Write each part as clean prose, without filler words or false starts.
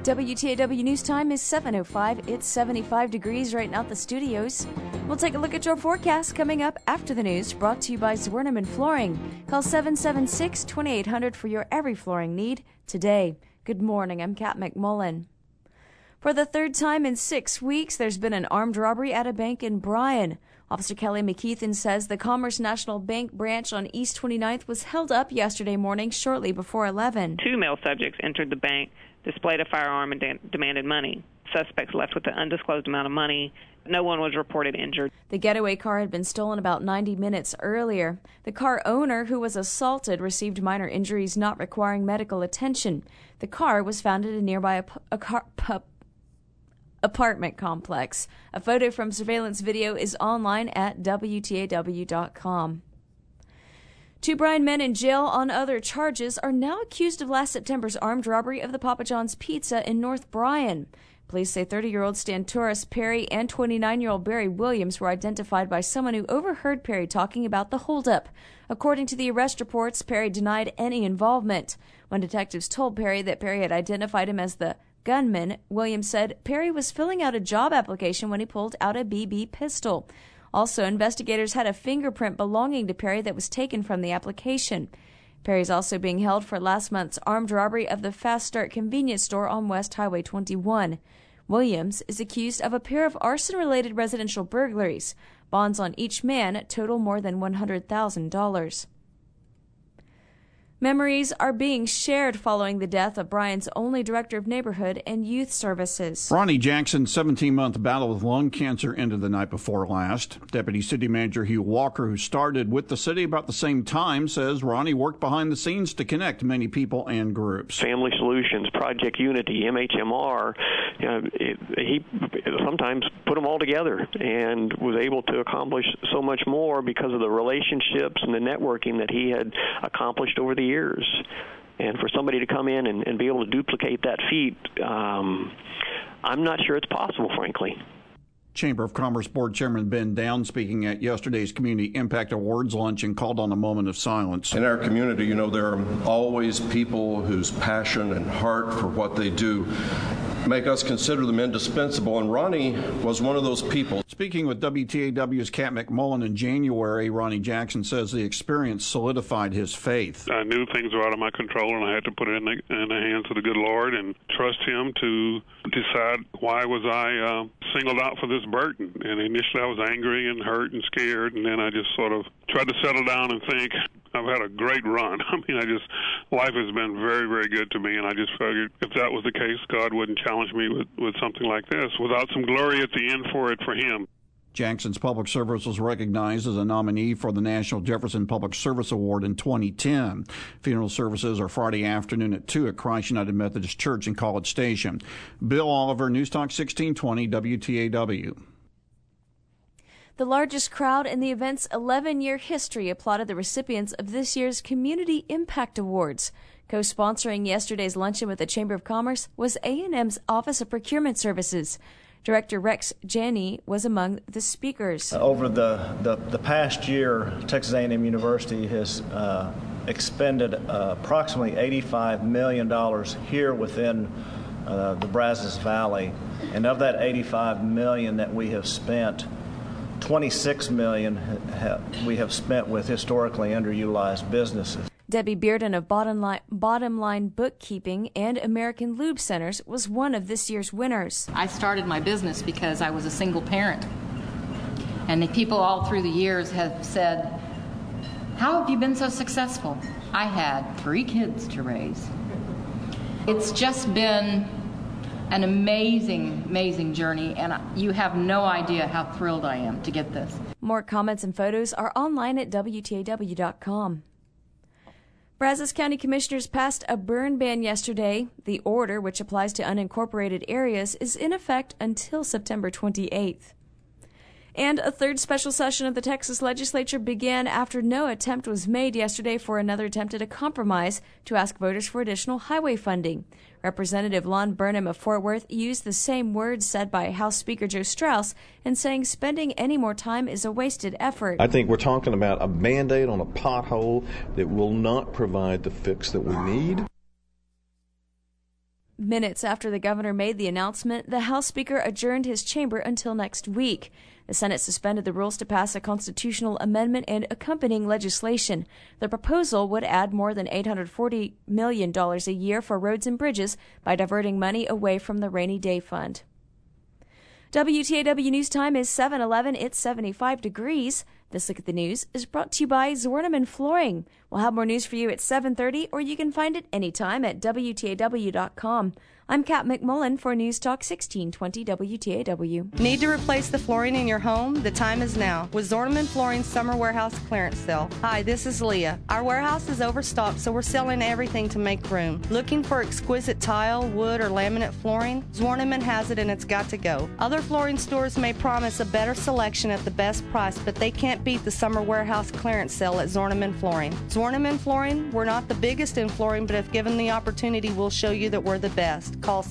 WTAW News Time is 7:05. It's 75 degrees right now at the studios. We'll take a look at your forecast coming up after the news, brought to you by Zwirneman Flooring. Call 776-2800 for your every flooring need today. Good morning, I'm Kat McMullen. For the third time in 6 weeks, there's been an armed robbery at a bank in Bryan. Officer Kelly McKeithen says the Commerce National Bank branch on East 29th was held up yesterday morning shortly before 11. 2 male subjects entered the bank, displayed a firearm, and demanded money. Suspects left with an undisclosed amount of money. No one was reported injured. The getaway car had been stolen about 90 minutes earlier. The car owner, who was assaulted, received minor injuries not requiring medical attention. The car was found at a nearby apartment complex. A photo from surveillance video is online at WTAW.com. 2 Bryan men in jail on other charges are now accused of last September's armed robbery of the Papa John's Pizza in North Bryan. Police say 30-year-old Stantoris Perry and 29-year-old Barry Williams were identified by someone who overheard Perry talking about the holdup. According to the arrest reports, Perry denied any involvement. When detectives told Perry that Perry had identified him as the gunman, Williams said Perry was filling out a job application when he pulled out a BB pistol. Also, investigators had a fingerprint belonging to Perry that was taken from the application. Perry is also being held for last month's armed robbery of the Fast Start convenience store on West Highway 21. Williams is accused of a pair of arson-related residential burglaries. Bonds on each man total more than $100,000. Memories are being shared following the death of Bryan's only director of neighborhood and youth services. Ronnie Jackson's 17-month battle with lung cancer ended the night before last. Deputy City Manager Hugh Walker, who started with the city about the same time, says Ronnie worked behind the scenes to connect many people and groups. Family Solutions, Project Unity, MHMR, he sometimes put them all together and was able to accomplish so much more because of the relationships and the networking that he had accomplished over the years. And for somebody to come in and be able to duplicate that feat, I'm not sure it's possible, frankly. Chamber of Commerce Board Chairman Ben Down, speaking at yesterday's Community Impact Awards luncheon, called on a moment of silence. In our community, there are always people whose passion and heart for what they do make us consider them indispensable, and Ronnie was one of those people. Speaking with WTAW's Kat McMullen in January, Ronnie Jackson says the experience solidified his faith. I knew things were out of my control, and I had to put it in the hands of the good Lord and trust Him to decide why was I singled out for this burden. And initially I was angry and hurt and scared, and then I just sort of tried to settle down and think, I've had a great run. Life has been very, very good to me, and I just figured if that was the case, God wouldn't challenge me with something like this without some glory at the end for Him. Jackson's public service was recognized as a nominee for the National Jefferson Public Service Award in 2010. Funeral services are Friday afternoon at 2 at Christ United Methodist Church in College Station. Bill Oliver, News Talk 1620, WTAW. The largest crowd in the event's 11-year history applauded the recipients of this year's Community Impact Awards. Co-sponsoring yesterday's luncheon with the Chamber of Commerce was A&M's Office of Procurement Services. Director Rex Janney was among the speakers. Over the past year, Texas A&M University has expended approximately $85 million here within the Brazos Valley. And of that $85 million that we have spent, $26 million we have spent with historically underutilized businesses. Debbie Bearden of Bottom Line Bookkeeping and American Lube Centers was one of this year's winners. I started my business because I was a single parent. And the people all through the years have said, how have you been so successful? I had 3 kids to raise. It's just been an amazing, amazing journey, and you have no idea how thrilled I am to get this. More comments and photos are online at WTAW.com. Brazos County Commissioners passed a burn ban yesterday. The order, which applies to unincorporated areas, is in effect until September 28th. And a third special session of the Texas legislature began after no attempt was made yesterday for another attempt at a compromise to ask voters for additional highway funding. Representative Lon Burnham of Fort Worth used the same words said by House Speaker Joe Strauss in saying spending any more time is a wasted effort. I think we're talking about a Band-Aid on a pothole that will not provide the fix that we need. minutes after the governor made the announcement, the House Speaker adjourned his chamber until next week. The Senate suspended the rules to pass a constitutional amendment and accompanying legislation. The proposal would add more than $840 million a year for roads and bridges by diverting money away from the rainy day fund. WTAW News Time is 7:11. It's 75 degrees. This Look at the News is brought to you by Zorneman Flooring. We'll have more news for you at 7:30, or you can find it anytime at WTAW.com. I'm Kat McMullen for News Talk 1620 WTAW. Need to replace the flooring in your home? The time is now with Zorneman Flooring's Summer Warehouse Clearance Sale. Hi, this is Leah. Our warehouse is overstocked, so we're selling everything to make room. Looking for exquisite tile, wood, or laminate flooring? Zorneman has it and it's got to go. Other flooring stores may promise a better selection at the best price, but they can't beat the Summer Warehouse Clearance Sale at Zorneman Flooring. Zorneman Flooring, we're not the biggest in flooring, but if given the opportunity, we'll show you that we're the best. Call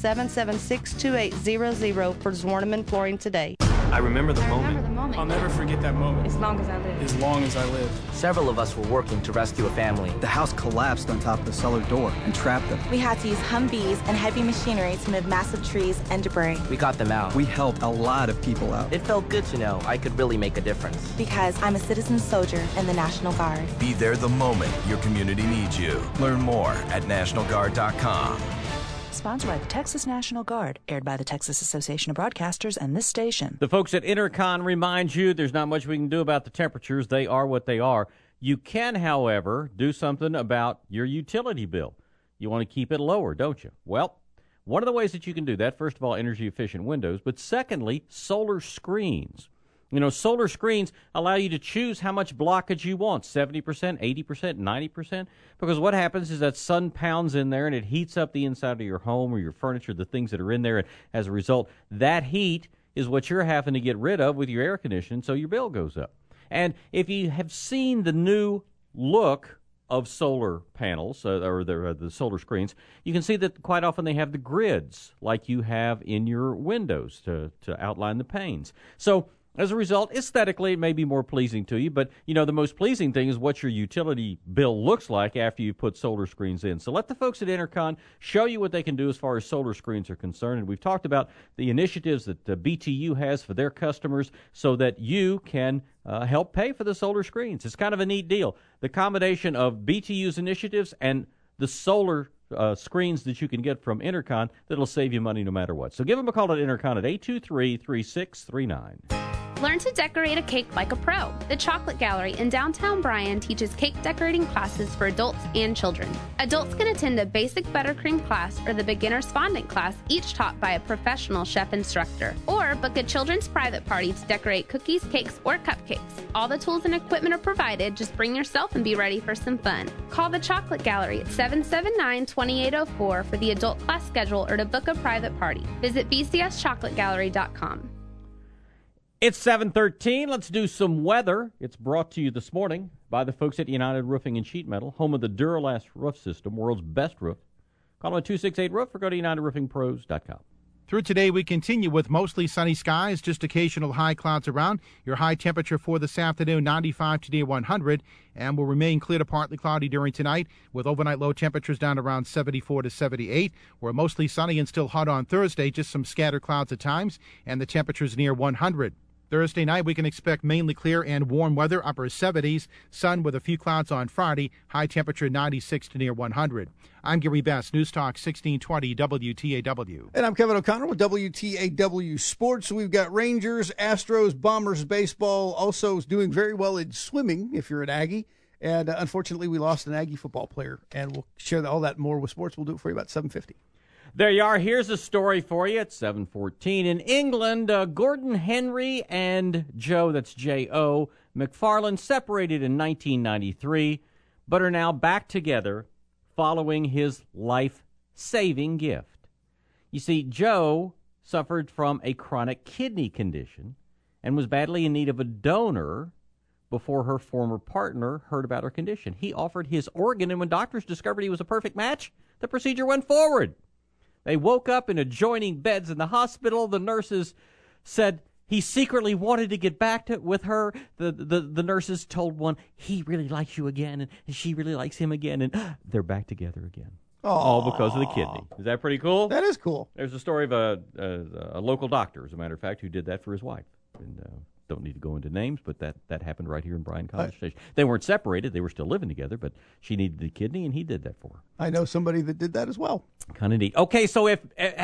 776-2800 for Zorneman Flooring today. I remember the moment. I'll never forget that moment. As long as I live. As long as I live. Several of us were working to rescue a family. The house collapsed on top of the cellar door and trapped them. We had to use Humvees and heavy machinery to move massive trees and debris. We got them out. We helped a lot of people out. It felt good to know I could really make a difference. Because I'm a citizen soldier in the National Guard. Be there the moment your community needs you. Learn more at NationalGuard.com. Sponsored by the Texas National Guard, aired by the Texas Association of Broadcasters and this station. The folks at Intercon remind you there's not much we can do about the temperatures. They are what they are. You can, however, do something about your utility bill. You want to keep it lower, don't you? Well, one of the ways that you can do that, first of all, energy-efficient windows, but secondly, solar screens. You know, solar screens allow you to choose how much blockage you want, 70%, 80%, 90%, because what happens is that sun pounds in there and it heats up the inside of your home or your furniture, the things that are in there, and as a result, that heat is what you're having to get rid of with your air conditioning, so your bill goes up. And if you have seen the new look of solar panels, or the solar screens, you can see that quite often they have the grids like you have in your windows to outline the panes. So as a result, aesthetically, it may be more pleasing to you, but, you know, the most pleasing thing is what your utility bill looks like after you put solar screens in. So let the folks at Intercon show you what they can do as far as solar screens are concerned. And we've talked about the initiatives that the BTU has for their customers so that you can help pay for the solar screens. It's kind of a neat deal. The combination of BTU's initiatives and the solar screens that you can get from Intercon that'll save you money no matter what. So give them a call at Intercon at 823-3639. Learn to decorate a cake like a pro. The Chocolate Gallery in downtown Bryan teaches cake decorating classes for adults and children. Adults can attend a basic buttercream class or the beginner's fondant class, each taught by a professional chef instructor. Or book a children's private party to decorate cookies, cakes, or cupcakes. All the tools and equipment are provided. Just bring yourself and be ready for some fun. Call the Chocolate Gallery at 779-2804 for the adult class schedule or to book a private party. Visit bcschocolategallery.com. It's 7:13. Let's do some weather. It's brought to you this morning by the folks at United Roofing and Sheet Metal, home of the Duralast roof system, world's best roof. Call them at 268-ROOF or go to UnitedRoofingPros.com. Through today, we continue with mostly sunny skies, just occasional high clouds around. Your high temperature for this afternoon, 95 to near 100, and will remain clear to partly cloudy during tonight, with overnight low temperatures down around 74 to 78. We're mostly sunny and still hot on Thursday, just some scattered clouds at times, and the temperatures near 100. Thursday night, we can expect mainly clear and warm weather, upper 70s, sun with a few clouds on Friday, high temperature 96 to near 100. I'm Gary Best, News Talk 1620 WTAW. And I'm Kevin O'Connor with WTAW Sports. We've got Rangers, Astros, Bombers baseball, also doing very well in swimming if you're an Aggie. And unfortunately, we lost an Aggie football player. And we'll share all that more with sports. We'll do it for you about 7:50. There you are. Here's a story for you at 7:14. In England, Gordon Henry and Joe, that's J.O. McFarland, separated in 1993, but are now back together following his life-saving gift. You see, Joe suffered from a chronic kidney condition and was badly in need of a donor before her former partner heard about her condition. He offered his organ, and when doctors discovered he was a perfect match, the procedure went forward. They woke up in adjoining beds in the hospital. The nurses said he secretly wanted to get back with her. The nurses told one, he really likes you again, and she really likes him again, and they're back together again. all because of the kidney. Is that pretty cool? That is cool. There's a story of a local doctor, as a matter of fact, who did that for his wife. And don't need to go into names, but that happened right here in Bryan College Station. They weren't separated. They were still living together, but she needed the kidney, and he did that for her. I know somebody that did that as well. Kind of neat. Okay, so if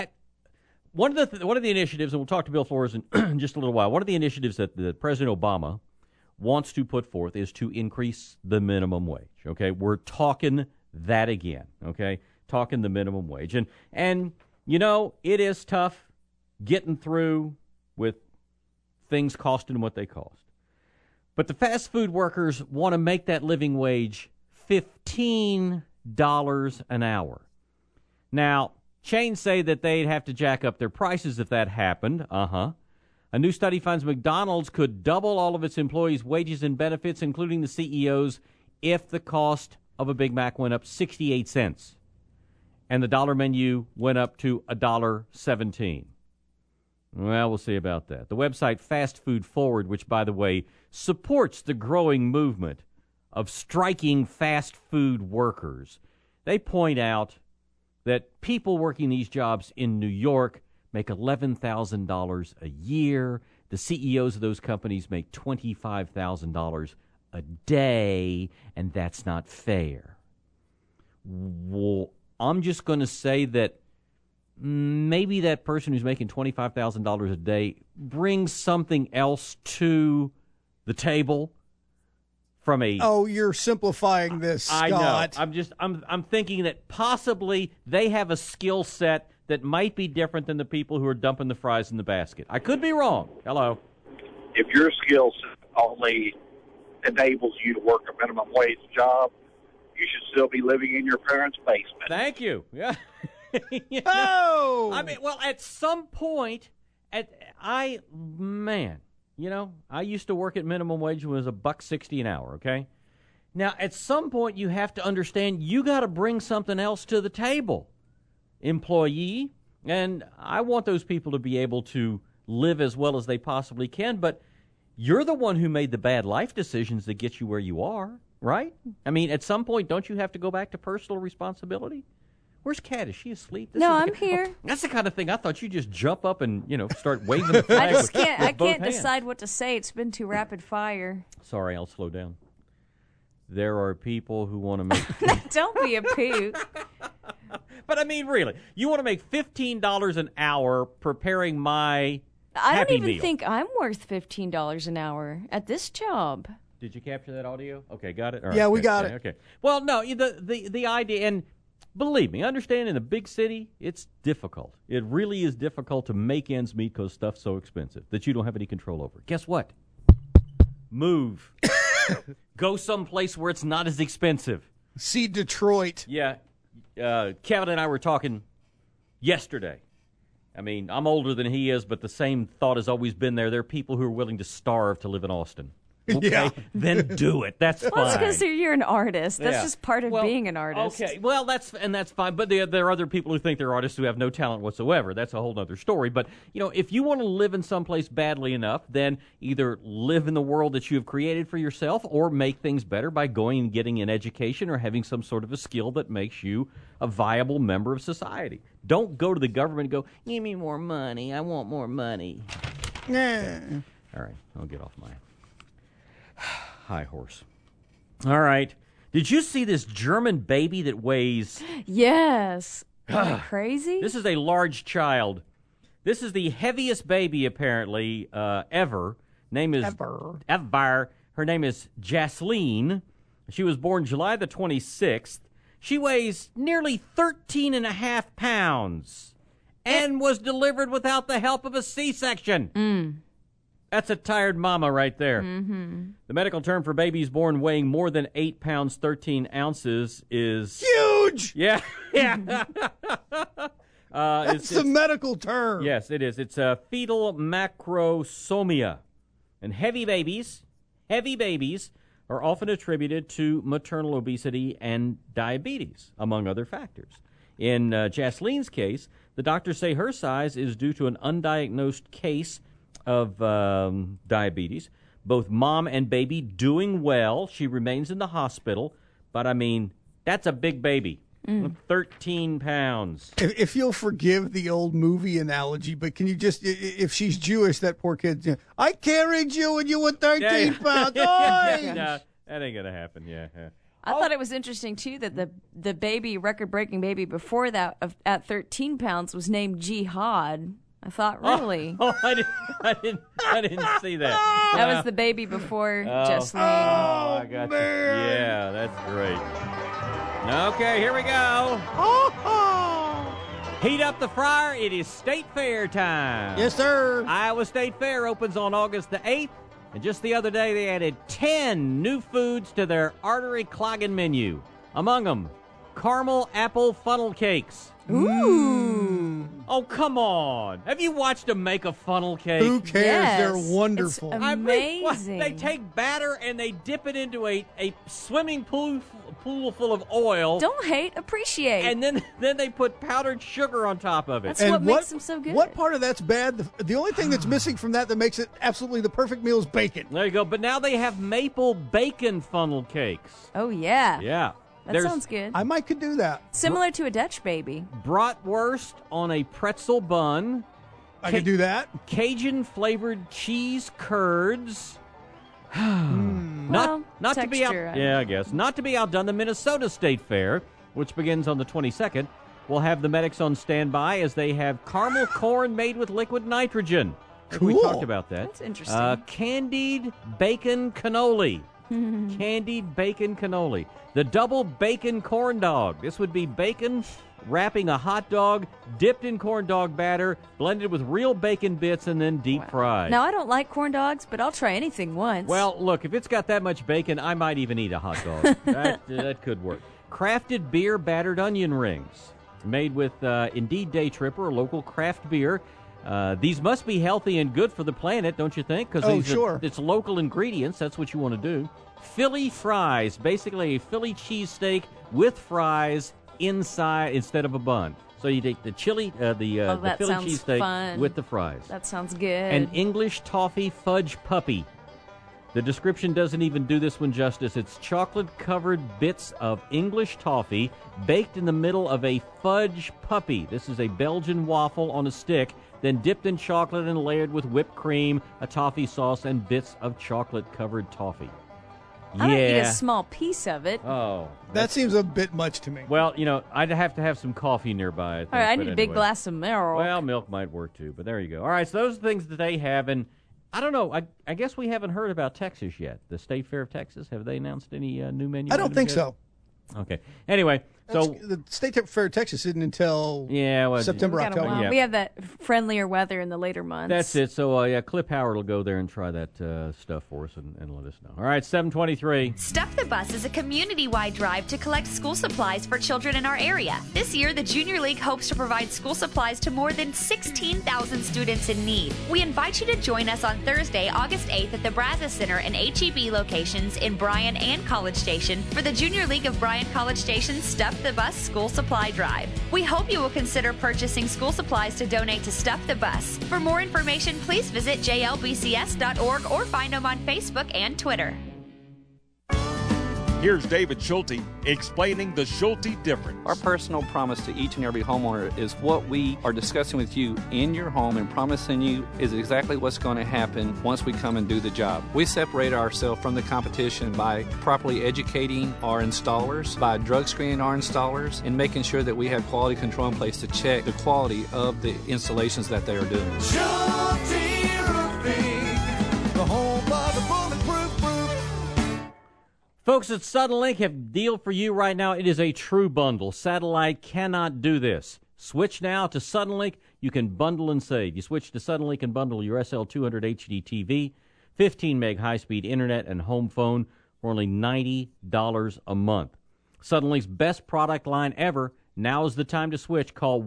one of the initiatives, and we'll talk to Bill Flores in just a little while, one of the initiatives that President Obama wants to put forth is to increase the minimum wage. Okay, we're talking that again. Okay, talking the minimum wage, and you know it is tough getting through with things costing what they cost. But the fast food workers want to make that living wage $15 an hour. Now, chains say that they'd have to jack up their prices if that happened. A new study finds McDonald's could double all of its employees' wages and benefits, including the CEO's, if the cost of a Big Mac went up 68 cents and the dollar menu went up to $1.17. Well, we'll see about that. The website Fast Food Forward, which, by the way, supports the growing movement of striking fast food workers, they point out that people working these jobs in New York make $11,000 a year. The CEOs of those companies make $25,000 a day, and that's not fair. Well, I'm just going to say that maybe that person who's making $25,000 a day brings something else to the table from a... Oh, you're simplifying this, Scott. I know. I'm thinking that possibly they have a skill set that might be different than the people who are dumping the fries in the basket. I could be wrong. Hello. If your skill set only enables you to work a minimum wage job, you should still be living in your parents' basement. Thank you. Yeah. Oh! I mean, well, at some point, I used to work at minimum wage when it was $1.60 an hour, okay? Now, at some point, you have to understand you got to bring something else to the table, employee, and I want those people to be able to live as well as they possibly can, but you're the one who made the bad life decisions that get you where you are, right? I mean, at some point, don't you have to go back to personal responsibility? Where's Kat? Is she asleep? No, I'm here. That's the kind of thing I thought you'd just jump up and, start waving the flag. I can't decide what to say. It's been too rapid fire. Sorry, I'll slow down. There are people who want to make... Don't be a poot. But I mean, really, you want to make $15 an hour preparing my I Happy don't even Meal. think I'm worth $15 an hour at this job. Did you capture that audio? Okay, got it? All Yeah, right, we okay, got it. Okay. Well, no, the idea... and. Believe me, understand in a big city, it's difficult. It really is difficult to make ends meet because stuff's so expensive that you don't have any control over. Guess what? Move. Go someplace where it's not as expensive. See Detroit. Yeah. Kevin and I were talking yesterday. I mean, I'm older than he is, but the same thought has always been there. There are people who are willing to starve to live in Austin. Okay, yeah. Then do it. That's fine. Well, it's because you're an artist. That's just part of being an artist. Okay, well, that's fine. But there are other people who think they're artists who have no talent whatsoever. That's a whole other story. But, if you want to live in someplace badly enough, then either live in the world that you have created for yourself or make things better by going and getting an education or having some sort of a skill that makes you a viable member of society. Don't go to the government and go, give me more money. I want more money. Yeah. All right, I'll get off my... high horse. All right. Did you see this German baby that weighs... Yes. Isn't that crazy? This is a large child. This is the heaviest baby, apparently, ever. Name is... Ever. Her name is Jasleen. She was born July the 26th. She weighs nearly 13.5 pounds and was delivered without the help of a C-section. That's a tired mama right there. Mm-hmm. The medical term for babies born weighing more than 8 pounds, 13 ounces is... Huge! Yeah. That's the medical term. Yes, it is. It's fetal macrosomia. And heavy babies are often attributed to maternal obesity and diabetes, among other factors. In Jasleen's case, the doctors say her size is due to an undiagnosed case of diabetes. Both mom and baby doing well. She remains in the hospital, but I mean, that's a big baby. 13 pounds. If you'll forgive the old movie analogy, but can you just, if she's Jewish, that poor kid, I carried you when you were 13 pounds. No, that ain't going to happen, yeah. I thought it was interesting, too, that the baby, record-breaking baby before that at 13 pounds was named Jihad. I thought, really? I didn't see that. That was the baby before Jesslyn. Oh, I got you. Yeah, that's great. Okay, here we go. Heat up the fryer. It is State Fair time. Yes, sir. Iowa State Fair opens on August the 8th. And just the other day, they added 10 new foods to their artery clogging menu. Among them, caramel apple funnel cakes. Ooh. Oh, come on. Have you watched them make a funnel cake? Who cares? Yes, they're wonderful. It's amazing. They take batter and they dip it into a swimming pool full of oil. Don't hate, appreciate. And then they put powdered sugar on top of it. That's what makes them so good. What part of that's bad? The only thing that's missing from that makes it absolutely the perfect meal is bacon. There you go. But now they have maple bacon funnel cakes. Oh, yeah. Yeah. That sounds good. I might could do that. Similar to a Dutch baby. Bratwurst on a pretzel bun. I could do that. Cajun-flavored cheese curds. Well, not to be texture, I guess. Not to be outdone, the Minnesota State Fair, which begins on the 22nd, will have the medics on standby as they have caramel corn made with liquid nitrogen. Cool. We talked about that. That's interesting. Candied bacon cannoli. Candied bacon cannoli. The double bacon corn dog. This would be bacon wrapping a hot dog, dipped in corn dog batter, blended with real bacon bits, and then deep fried. Now, I don't like corn dogs, but I'll try anything once. Well, look, if it's got that much bacon, I might even eat a hot dog. that could work. Crafted beer battered onion rings. Made with Indeed Day Tripper, a local craft beer. These must be healthy and good for the planet, don't you think? Because it's local ingredients. That's what you want to do. Philly fries, basically a Philly cheesesteak with fries inside instead of a bun. So you take the Philly cheesesteak with the fries. That sounds good. An English toffee fudge puppy. The description doesn't even do this one justice. It's chocolate-covered bits of English toffee baked in the middle of a fudge puppy. This is a Belgian waffle on a stick, then dipped in chocolate and layered with whipped cream, a toffee sauce, and bits of chocolate-covered toffee. I don't eat a small piece of it. Oh. That seems a bit much to me. Well, I'd have to have some coffee nearby, I think. All right, I need a big glass of milk. Well, milk might work too, but there you go. All right, so those are things that they have, and I don't know. I guess we haven't heard about Texas yet. The State Fair of Texas, have they announced any new menu? I don't think so. Okay. Anyway, so the State Fair of Texas isn't until September, October. Yeah. We have that friendlier weather in the later months. That's it. So, Clip Howard will go there and try that stuff for us and let us know. All right, 7:23. Stuff the Bus is a community-wide drive to collect school supplies for children in our area. This year, the Junior League hopes to provide school supplies to more than 16,000 students in need. We invite you to join us on Thursday, August 8th at the Brazos Center and HEB locations in Bryan and College Station for the Junior League of Bryan College Station Stuff the Bus School Supply Drive. We hope you will consider purchasing school supplies to donate to Stuff the Bus. For more information, please visit jlbcs.org or find them on Facebook and Twitter. Here's David Schulte explaining the Schulte difference. Our personal promise to each and every homeowner is what we are discussing with you in your home and promising you is exactly what's going to happen once we come and do the job. We separate ourselves from the competition by properly educating our installers, by drug screening our installers, and making sure that we have quality control in place to check the quality of the installations that they are doing. Schulte Roofing, the home of the bulletproof roof. Folks at Suddenlink have a deal for you right now. It is a true bundle. Satellite cannot do this. Switch now to Suddenlink. You can bundle and save. You switch to Suddenlink and bundle your SL200 HD TV, 15 meg high-speed internet, and home phone for only $90 a month. Suddenlink's best product line ever. Now is the time to switch. Call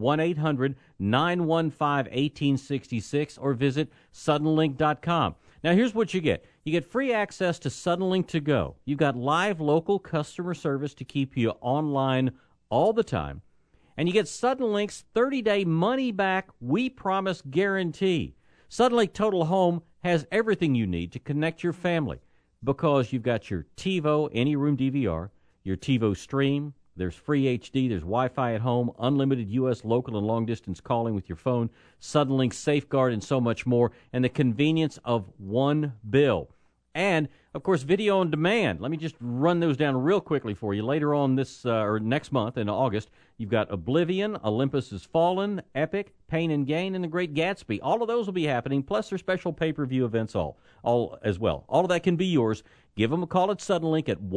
1-800-915-1866 or visit suddenlink.com. Now, here's what you get. You get free access to Suddenlink to go. You've got live local customer service to keep you online all the time. And you get Suddenlink's 30-day money-back, we promise guarantee. Suddenlink Total Home has everything you need to connect your family because you've got your TiVo AnyRoom DVR, your TiVo Stream, There's free HD, there's Wi-Fi at home, unlimited U.S. local and long-distance calling with your phone, Suddenlink, Safeguard, and so much more, and the convenience of one bill. And, of course, video on demand. Let me just run those down real quickly for you. Later on this or next month in August, you've got Oblivion, Olympus Has Fallen, Epic, Pain and Gain, and The Great Gatsby. All of those will be happening, plus their special pay-per-view events all as well. All of that can be yours. Give them a call at Suddenlink at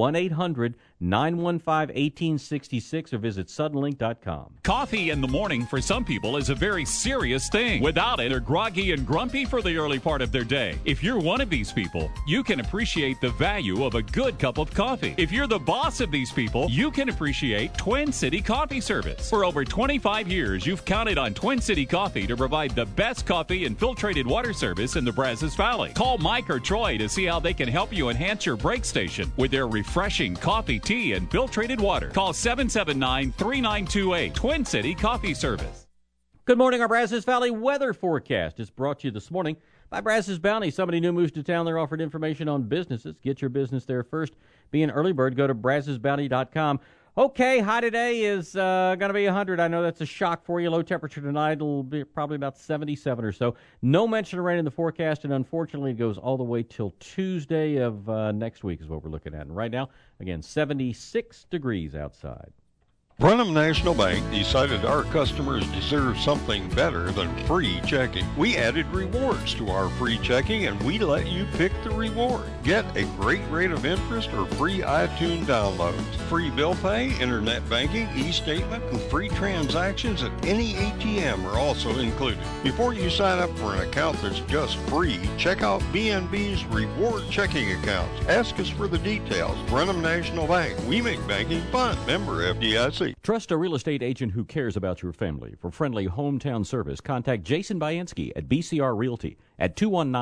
1-800-915-1866 or visit Suddenlink.com. Coffee in the morning for some people is a very serious thing. Without it, they're groggy and grumpy for the early part of their day. If you're one of these people, you can appreciate the value of a good cup of coffee. If you're the boss of these people, you can appreciate Twin City Coffee Service. For over 25 years, you've counted on Twin City Coffee to provide the best coffee and filtrated water service in the Brazos Valley. Call Mike or Troy to see how they can help you enhance your break station with their refreshing coffee, tea, and filtrated water. Call 779-3928. Twin City Coffee Service. Good morning. Our Brazos Valley weather forecast is brought to you this morning by Brazos Bounty. Somebody new moves to town. They're offered information on businesses. Get your business there first. Be an early bird. Go to BrazosBounty.com. Okay, high today is going to be 100. I know that's a shock for you. Low temperature tonight will be probably about 77 or so. No mention of rain in the forecast, and unfortunately it goes all the way till Tuesday of next week is what we're looking at. And right now, again, 76 degrees outside. Brenham National Bank decided our customers deserve something better than free checking. We added rewards to our free checking, and we let you pick the reward. Get a great rate of interest or free iTunes downloads, free bill pay, internet banking, e-statement, and free transactions at any ATM are also included. Before you sign up for an account that's just free, check out BNB's reward checking accounts. Ask us for the details. Brenham National Bank. We make banking fun. Member FDIC. Trust a real estate agent who cares about your family. For friendly hometown service, contact Jason Bayansky at BCR Realty at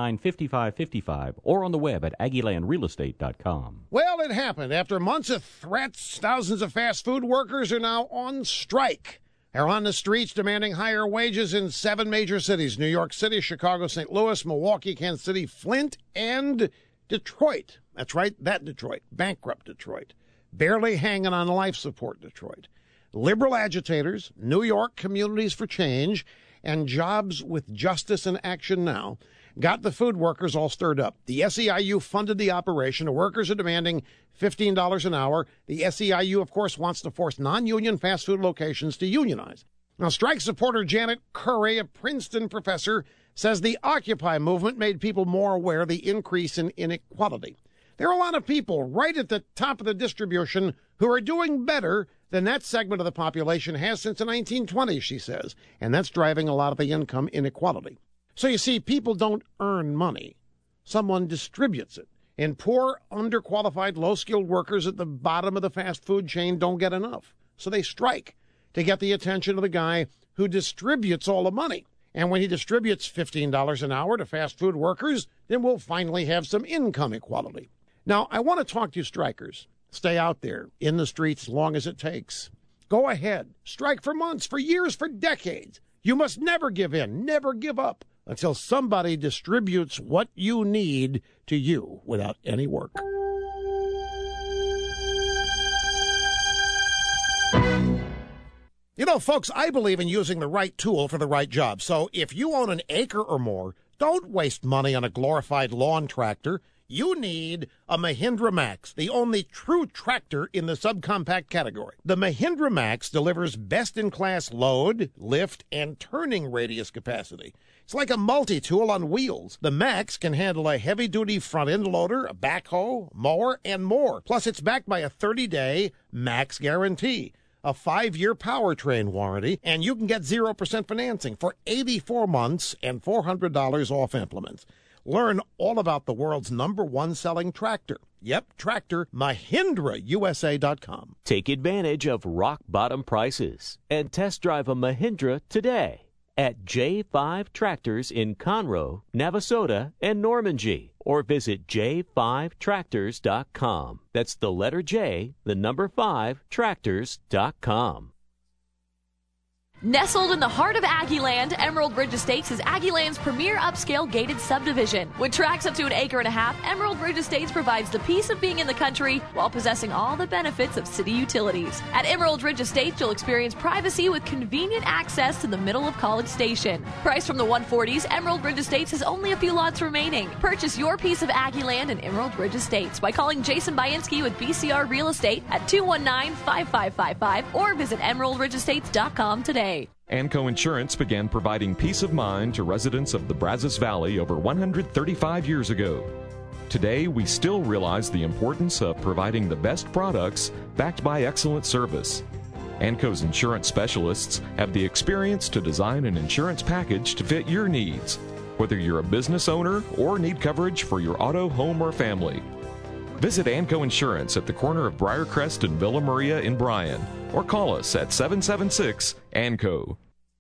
219-5555 or on the web at AggieLandRealEstate.com. Well, it happened. After months of threats, thousands of fast food workers are now on strike. They're on the streets demanding higher wages in 7 major cities: New York City, Chicago, St. Louis, Milwaukee, Kansas City, Flint, and Detroit. That's right, that Detroit. Bankrupt Detroit. Barely hanging on life support Detroit. Liberal agitators, New York Communities for Change, and Jobs with Justice and Action Now got the food workers all stirred up. The SEIU funded the operation. The workers are demanding $15 an hour. The SEIU, of course, wants to force non-union fast food locations to unionize. Now, strike supporter Janet Curry, a Princeton professor, says the Occupy movement made people more aware of the increase in inequality. There are a lot of people right at the top of the distribution who are doing better than that segment of the population has since the 1920s, she says, and that's driving a lot of the income inequality. So you see, people don't earn money. Someone distributes it. And poor, underqualified, low-skilled workers at the bottom of the fast food chain don't get enough. So they strike to get the attention of the guy who distributes all the money. And when he distributes $15 an hour to fast food workers, then we'll finally have some income equality. Now, I want to talk to you strikers. Stay out there in the streets as long as it takes. Go ahead. Strike for months, for years, for decades. You must never give in, never give up until somebody distributes what you need to you without any work. You know, folks, I believe in using the right tool for the right job. So if you own an acre or more, don't waste money on a glorified lawn tractor. You need a Mahindra Max, the only true tractor in the subcompact category. The Mahindra Max delivers best-in-class load, lift, and turning radius capacity. It's like a multi-tool on wheels. The Max can handle a heavy-duty front-end loader, a backhoe, mower, and more. Plus, it's backed by a 30-day Max guarantee, a 5-year powertrain warranty, and you can get 0% financing for 84 months and $400 off implements. Learn all about the world's #1 selling tractor. Yep, tractor, MahindraUSA.com. Take advantage of rock-bottom prices and test drive a Mahindra today at J5 Tractors in Conroe, Navasota, and Normandy, or visit j5tractors.com. That's the letter J, the number 5, tractors.com. Nestled in the heart of Aggieland, Emerald Ridge Estates is Aggieland's premier upscale gated subdivision. With tracts up to 1.5 acres, Emerald Ridge Estates provides the peace of being in the country while possessing all the benefits of city utilities. At Emerald Ridge Estates, you'll experience privacy with convenient access to the middle of College Station. Priced from the 140s, Emerald Ridge Estates has only a few lots remaining. Purchase your piece of Aggieland and Emerald Ridge Estates by calling Jason Bainski with BCR Real Estate at 219-5555 or visit emeraldridgeestates.com today. Anco Insurance began providing peace of mind to residents of the Brazos Valley over 135 years ago. Today, we still realize the importance of providing the best products backed by excellent service. Anco's insurance specialists have the experience to design an insurance package to fit your needs, whether you're a business owner or need coverage for your auto, home, or family. Visit Anco Insurance at the corner of Briarcrest and Villa Maria in Bryan, or call us at 776-ANCO.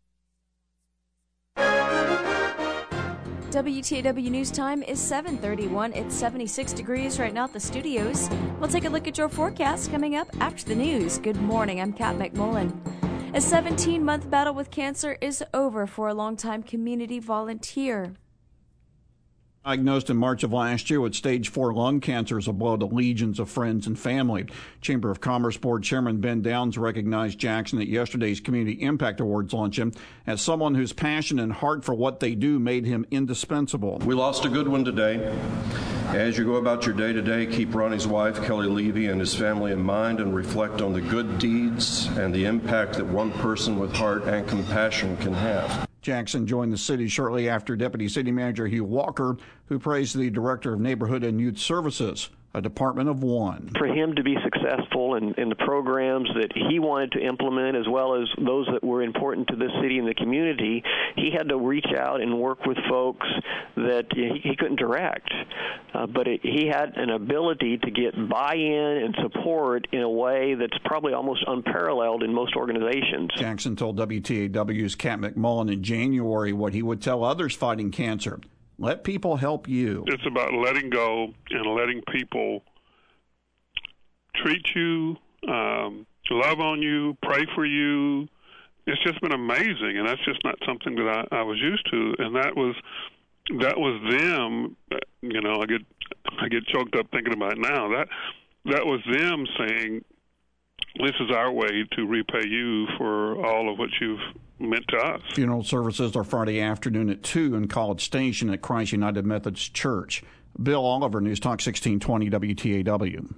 WTAW News Time is 7:31. It's 76 degrees right now at the studios. We'll take a look at your forecast coming up after the news. Good morning, I'm Kat McMullen. A 17-month battle with cancer is over for a longtime community volunteer. Diagnosed in March of last year with stage 4 lung cancer as a blow to legions of friends and family. Chamber of Commerce Board Chairman Ben Downs recognized Jackson at yesterday's Community Impact Awards luncheon as someone whose passion and heart for what they do made him indispensable. We lost a good one today. As you go about your day-to-day, keep Ronnie's wife, Kelly Levy, and his family in mind and reflect on the good deeds and the impact that one person with heart and compassion can have. Jackson joined the city shortly after Deputy City Manager Hugh Walker, who praised the Director of Neighborhood and Youth Services, a department of one. For him to be successful in the programs that he wanted to implement, as well as those that were important to this city and the community, he had to reach out and work with folks that he couldn't direct. But he had an ability to get buy-in and support in a way that's probably almost unparalleled in most organizations. Jackson told WTAW's Kat McMullen in January what he would tell others fighting cancer. Let people help you. It's about letting go and letting people treat you, love on you, pray for you. It's just been amazing, and that's just not something that I was used to. And that was them. You know, I get choked up thinking about it now. That was them saying, "This is our way to repay you for all of what you've meant to us." Funeral services are Friday afternoon at 2 in College Station at Christ United Methodist Church. Bill Oliver, News Talk 1620 WTAW.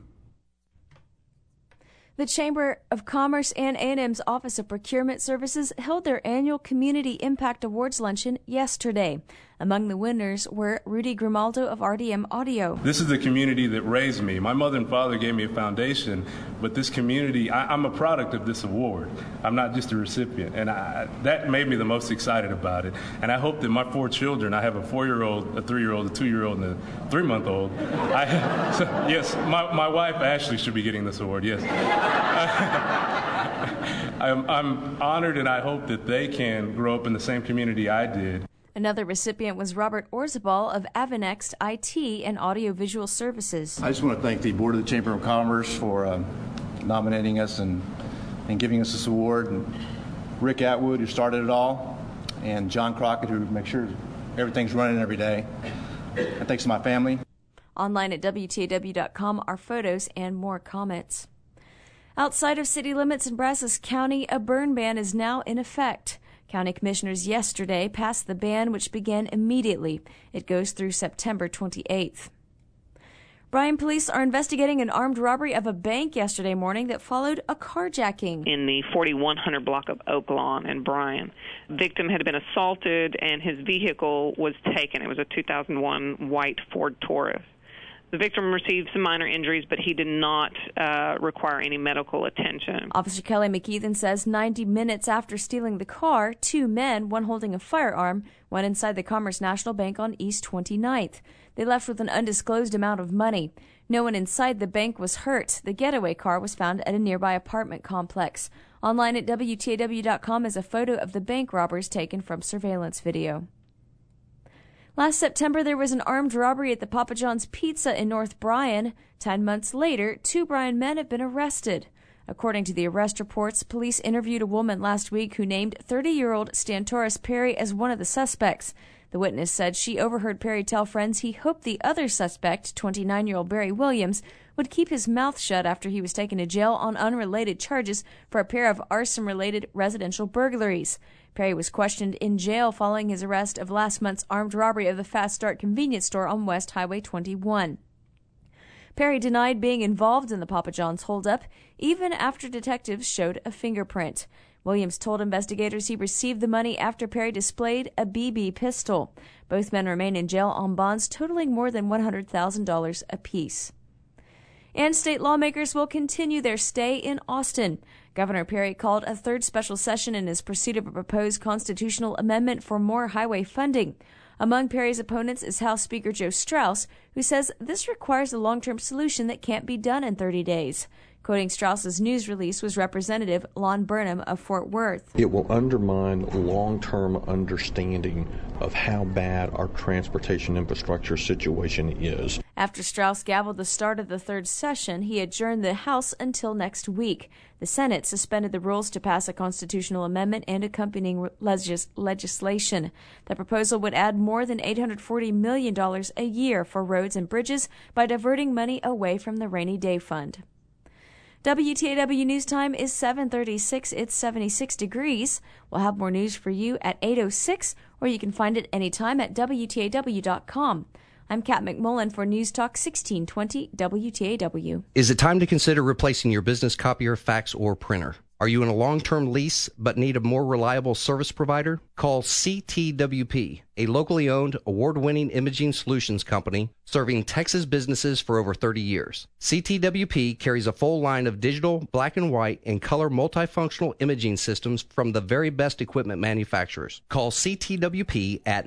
The Chamber of Commerce and A&M's Office of Procurement Services held their annual Community Impact Awards luncheon yesterday. Among the winners were Rudy Grimaldo of RDM Audio. This is the community that raised me. My mother and father gave me a foundation, but this community, I'm a product of this award. I'm not just a recipient, and that made me the most excited about it. And I hope that my 4 children, I have a 4-year-old, a 3-year-old, a 2-year-old, and a 3-month-old. Yes, my wife Ashley should be getting this award, yes. I'm honored, and I hope that they can grow up in the same community I did. Another recipient was Robert Orzabal of Avenext IT and Audiovisual Services. I just want to thank the Board of the Chamber of Commerce for nominating us and giving us this award, and Rick Atwood, who started it all, and John Crockett, who makes sure everything's running every day. And thanks to my family. Online at WTAW.com are photos and more comments. Outside of city limits in Brazos County, a burn ban is now in effect. County commissioners yesterday passed the ban, which began immediately. It goes through September 28th. Bryan police are investigating an armed robbery of a bank yesterday morning that followed a carjacking. In the 4100 block of Oak Lawn in Bryan, the victim had been assaulted and his vehicle was taken. It was a 2001 white Ford Taurus. The victim received some minor injuries, but he did not require any medical attention. Officer Kelly McKeithen says 90 minutes after stealing the car, 2 men, one holding a firearm, went inside the Commerce National Bank on East 29th. They left with an undisclosed amount of money. No one inside the bank was hurt. The getaway car was found at a nearby apartment complex. Online at WTAW.com is a photo of the bank robbers taken from surveillance video. Last September, there was an armed robbery at the Papa John's Pizza in North Bryan. 10 months later, 2 Bryan men have been arrested. According to the arrest reports, police interviewed a woman last week who named 30-year-old Stantoris Perry as one of the suspects. The witness said she overheard Perry tell friends he hoped the other suspect, 29-year-old Barry Williams, would keep his mouth shut after he was taken to jail on unrelated charges for a pair of arson-related residential burglaries. Perry was questioned in jail following his arrest of last month's armed robbery of the Fast Start convenience store on West Highway 21. Perry denied being involved in the Papa John's holdup, even after detectives showed a fingerprint. Williams told investigators he received the money after Perry displayed a BB pistol. Both men remain in jail on bonds totaling more than $100,000 apiece. And state lawmakers will continue their stay in Austin. Governor Perry called a third special session in his pursuit of a proposed constitutional amendment for more highway funding. Among Perry's opponents is House Speaker Joe Straus, who says this requires a long-term solution that can't be done in 30 days. Quoting Straus's news release was Representative Lon Burnham of Fort Worth. It will undermine long-term understanding of how bad our transportation infrastructure situation is. After Straus gavelled the start of the third session, he adjourned the House until next week. The Senate suspended the rules to pass a constitutional amendment and accompanying legislation. The proposal would add more than $840 million a year for roads and bridges by diverting money away from the rainy day fund. WTAW News Time is 7:36. It's 76 degrees. We'll have more news for you at 8:06, or you can find it anytime at WTAW.com. I'm Kat McMullen for News Talk 1620 WTAW. Is it time to consider replacing your business copier, fax, or printer? Are you in a long-term lease but need a more reliable service provider? Call CTWP, a locally owned, award-winning imaging solutions company serving Texas businesses for over 30 years. CTWP carries a full line of digital, black and white, and color multifunctional imaging systems from the very best equipment manufacturers. Call CTWP at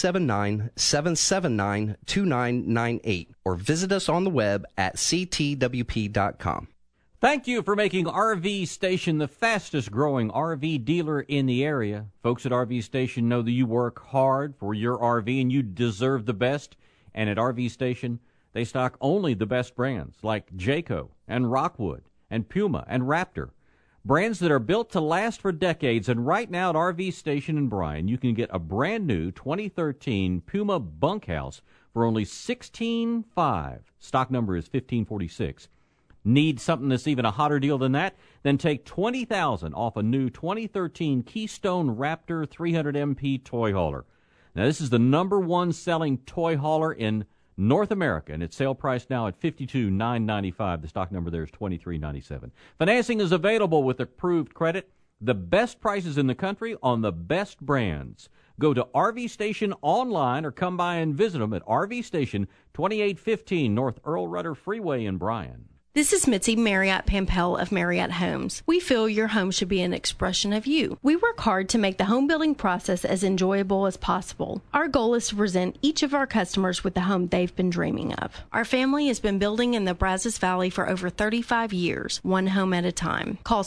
979-779-2998 or visit us on the web at ctwp.com. Thank you for making RV Station the fastest growing RV dealer in the area. Folks at RV Station know that you work hard for your RV and you deserve the best. And at RV Station, they stock only the best brands like Jayco and Rockwood and Puma and Raptor. Brands that are built to last for decades. And right now at RV Station in Bryan, you can get a brand new 2013 Puma Bunkhouse for only $16,500. Stock number is 1546. Need something that's even a hotter deal than that? Then take $20,000 off a new 2013 Keystone Raptor 300 MP toy hauler. Now, this is the number one selling toy hauler in North America, and its sale price now at $52,995. The stock number there is $23.97. Financing is available with approved credit. The best prices in the country on the best brands. Go to RV Station online or come by and visit them at RV Station, 2815 North Earl Rudder Freeway in Bryan. This is Mitzi Marriott Pampel of Marriott Homes. We feel your home should be an expression of you. We work hard to make the home building process as enjoyable as possible. Our goal is to present each of our customers with the home they've been dreaming of. Our family has been building in the Brazos Valley for over 35 years, one home at a time. Call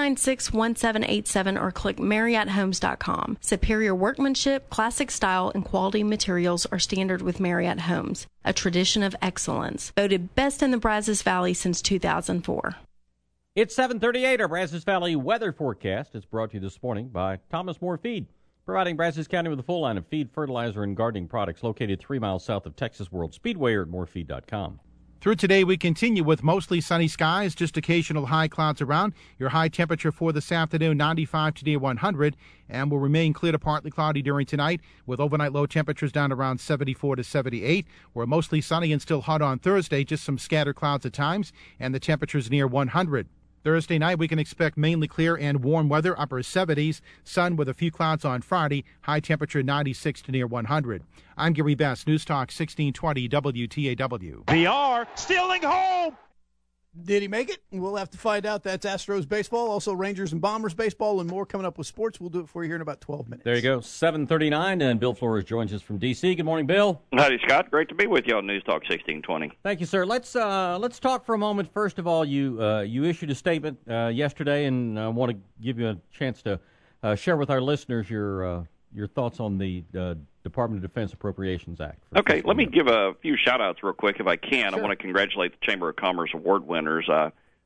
696-1787 or click MarriottHomes.com. Superior workmanship, classic style, and quality materials are standard with Marriott Homes, a tradition of excellence. Voted best in the Brazos Valley since 2004. It's 7:38. Our Brazos Valley weather forecast is brought to you this morning by Thomas More Feed, providing Brazos County with a full line of feed, fertilizer, and gardening products located 3 miles south of Texas World Speedway or at morefeed.com. Through today, we continue with mostly sunny skies, just occasional high clouds around. Your high temperature for this afternoon, 95 to near 100, and will remain clear to partly cloudy during tonight, with overnight low temperatures down around 74 to 78. We're mostly sunny and still hot on Thursday, just some scattered clouds at times, and the temperatures near 100. Thursday night, we can expect mainly clear and warm weather, upper 70s, sun with a few clouds on Friday, high temperature 96 to near 100. I'm Gary Best, News Talk 1620 WTAW. VR stealing home. Did he make it? We'll have to find out. That's Astros baseball, also Rangers and Bombers baseball, and more coming up with sports. We'll do it for you here in about 12 minutes. There you go, 7:39, and Bill Flores joins us from D.C. Good morning, Bill. Howdy, Scott. Great to be with you on News Talk 1620. Thank you, sir. Let's talk for a moment. First of all, you issued a statement yesterday, and I want to give you a chance to share with our listeners your thoughts on the Department of Defense Appropriations Act. Okay, let me give a few shout-outs real quick if I can. Sure. I want to congratulate the Chamber of Commerce award winners.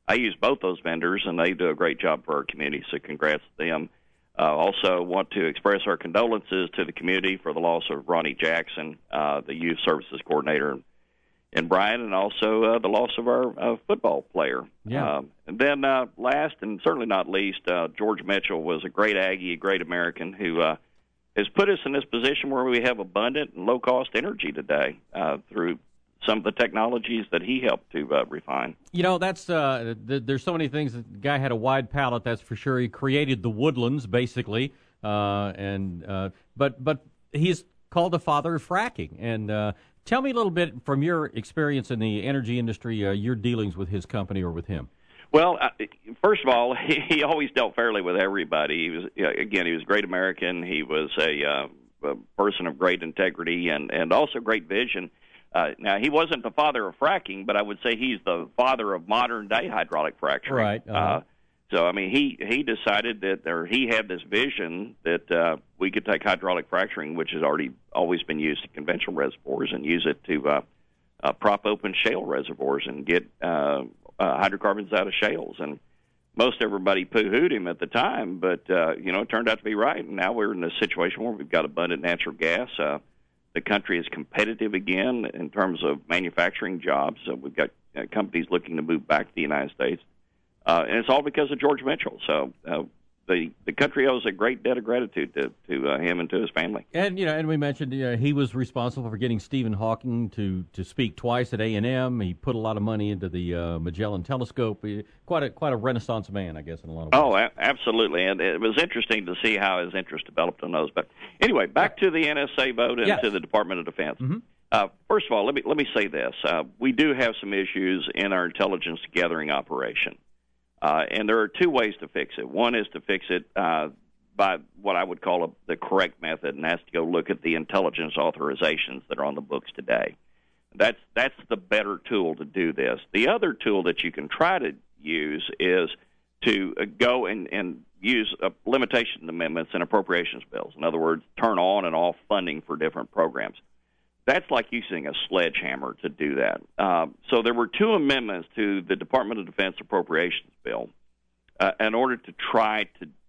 I use both those vendors, and they do a great job for our community, so congrats to them. Also want to express our condolences to the community for the loss of Ronnie Jackson, the youth services coordinator in Bryan, and also the loss of our football player. Yeah. And then last and certainly not least, George Mitchell was a great Aggie, a great American who has put us in this position where we have abundant and low-cost energy today through some of the technologies that he helped to refine. You know, that's there's so many things. The guy had a wide palette, that's for sure. He created the woodlands, basically, but he's called the father of fracking. And tell me a little bit from your experience in the energy industry, your dealings with his company or with him. Well, first of all, he always dealt fairly with everybody. He was, again, he was a great American. He was a person of great integrity and also great vision. Now, he wasn't the father of fracking, but I would say he's the father of modern-day hydraulic fracturing. Right. So, I mean, he decided he had this vision that we could take hydraulic fracturing, which has always been used in conventional reservoirs, and use it to prop open shale reservoirs and get hydrocarbons out of shales. And most everybody poo-hooed him at the time, but, it turned out to be right. And now we're in a situation where we've got abundant natural gas. The country is competitive again in terms of manufacturing jobs. We've got companies looking to move back to the United States. And it's all because of George Mitchell. So the country owes a great debt of gratitude to him and to his family. And and we mentioned he was responsible for getting Stephen Hawking to speak twice at A&M. He put a lot of money into the Magellan Telescope. Quite a Renaissance man, I guess, in a lot of ways. Oh, absolutely. And it was interesting to see how his interest developed on those. But anyway, back to the NSA vote and to the Department of Defense. Mm-hmm. First of all, let me say this: we do have some issues in our intelligence gathering operation. And there are two ways to fix it. One is to fix it by what I would call the correct method, and that's to go look at the intelligence authorizations that are on the books today. That's the better tool to do this. The other tool that you can try to use is to go and use limitation amendments and appropriations bills. In other words, turn on and off funding for different programs. That's like using a sledgehammer to do that. So there were two amendments to the Department of Defense Appropriations Bill in order to try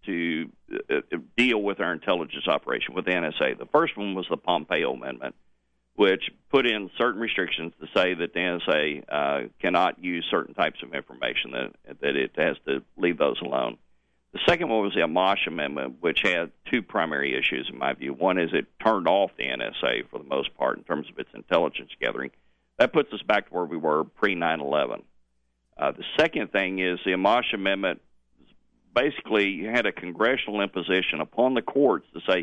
to deal with our intelligence operation with the NSA. The first one was the Pompeo Amendment, which put in certain restrictions to say that the NSA cannot use certain types of information, that it has to leave those alone. The second one was the Amash Amendment, which had two primary issues, in my view. One is it turned off the NSA for the most part in terms of its intelligence gathering. That puts us back to where we were pre-9/11. The second thing is the Amash Amendment basically had a congressional imposition upon the courts to say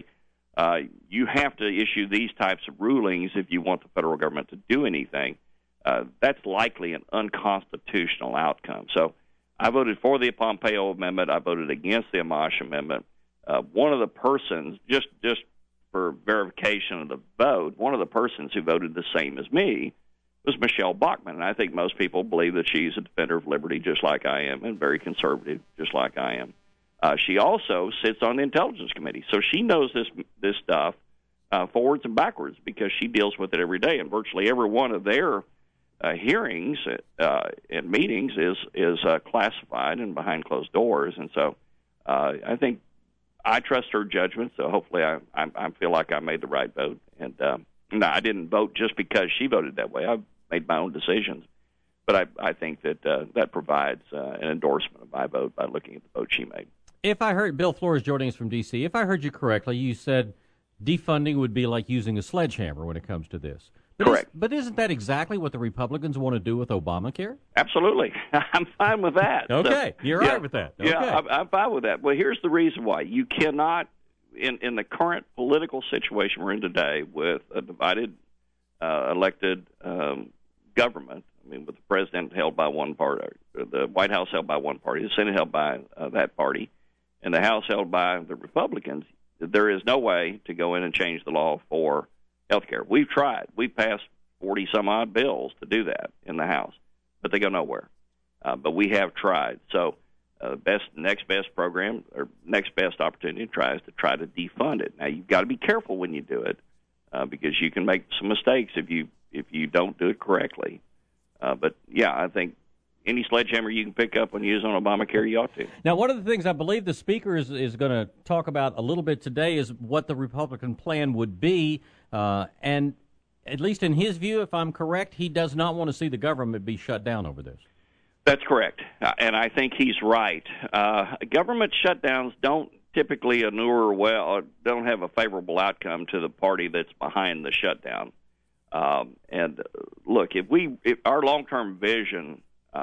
you have to issue these types of rulings if you want the federal government to do anything. That's likely an unconstitutional outcome. So I voted for the Pompeo Amendment. I voted against the Amash Amendment. One of the persons, just for verification of the vote, one of the persons who voted the same as me was Michelle Bachmann. And I think most people believe that she's a defender of liberty just like I am and very conservative just like I am. She also sits on the Intelligence Committee, so she knows this stuff forwards and backwards because she deals with it every day. And virtually every one of their hearings and meetings is classified and behind closed doors, and so I think I trust her judgment. So hopefully, I feel like I made the right vote, and no, I didn't vote just because she voted that way. I made my own decisions, but I think that that provides an endorsement of my vote by looking at the vote she made. If I heard Bill Flores joining us from D.C., if I heard you correctly, you said defunding would be like using a sledgehammer when it comes to this. Correct. But isn't that exactly what the Republicans want to do with Obamacare? Absolutely. I'm fine with that. Okay. You're right with that. Okay. Yeah, I'm fine with that. Well, here's the reason why. You cannot, in the current political situation we're in today with a divided elected government, I mean, with the president held by one party, the White House held by one party, the Senate held by that party, and the House held by the Republicans, there is no way to go in and change the law for healthcare. We've tried. We've passed 40-some-odd bills to do that in the House, but they go nowhere. But we have tried. So next best program or next best opportunity tries to try to defund it. Now, you've got to be careful when you do it because you can make some mistakes if you don't do it correctly. But, yeah, I think any sledgehammer you can pick up and use on Obamacare, you ought to. Now, one of the things I believe the Speaker is going to talk about a little bit today is what the Republican plan would be. And at least in his view, if I'm correct, he does not want to see the government be shut down over this. That's correct. And I think he's right. Government shutdowns don't typically inure well, don't have a favorable outcome to the party that's behind the shutdown. And look, if our long-term vision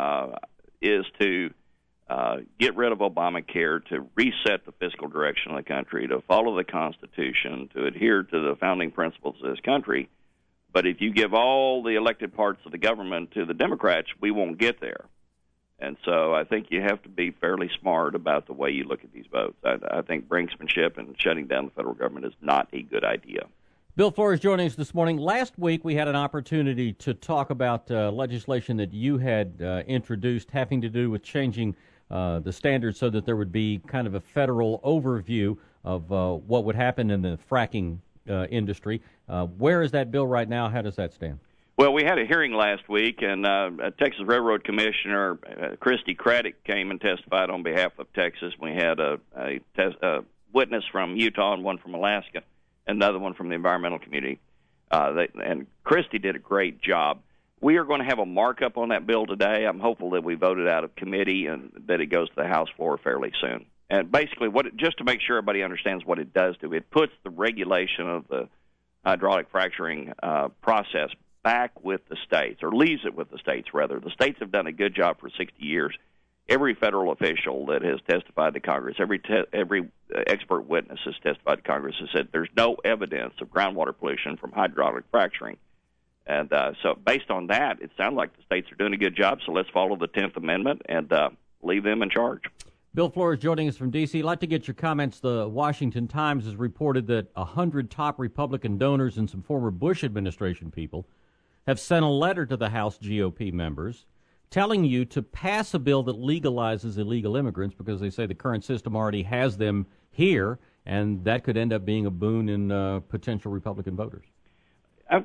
is to get rid of Obamacare, to reset the fiscal direction of the country, to follow the Constitution, to adhere to the founding principles of this country. But if you give all the elected parts of the government to the Democrats, we won't get there. And so I think you have to be fairly smart about the way you look at these votes. I think brinksmanship and shutting down the federal government is not a good idea. Bill Flores joining us this morning. Last week we had an opportunity to talk about legislation that you had introduced having to do with changing the standards so that there would be kind of a federal overview of what would happen in the fracking industry. Where is that bill right now? How does that stand? Well, we had a hearing last week, and Texas Railroad Commissioner Christy Craddock came and testified on behalf of Texas. We had a witness from Utah and one from Alaska, another one from the environmental community. And Christy did a great job. We are going to have a markup on that bill today. I'm hopeful that we vote it out of committee and that it goes to the House floor fairly soon. And basically, just to make sure everybody understands what it does do, it puts the regulation of the hydraulic fracturing process back with the states, or leaves it with the states, rather. The states have done a good job for 60 years. Every federal official that has testified to Congress, every expert witness has testified to Congress has said there's no evidence of groundwater pollution from hydraulic fracturing. And so based on that, it sounds like the states are doing a good job, so let's follow the 10th Amendment and leave them in charge. Bill Flores joining us from D.C. I'd like to get your comments. The Washington Times has reported that 100 top Republican donors and some former Bush administration people have sent a letter to the House GOP members telling you to pass a bill that legalizes illegal immigrants because they say the current system already has them here, and that could end up being a boon in potential Republican voters. I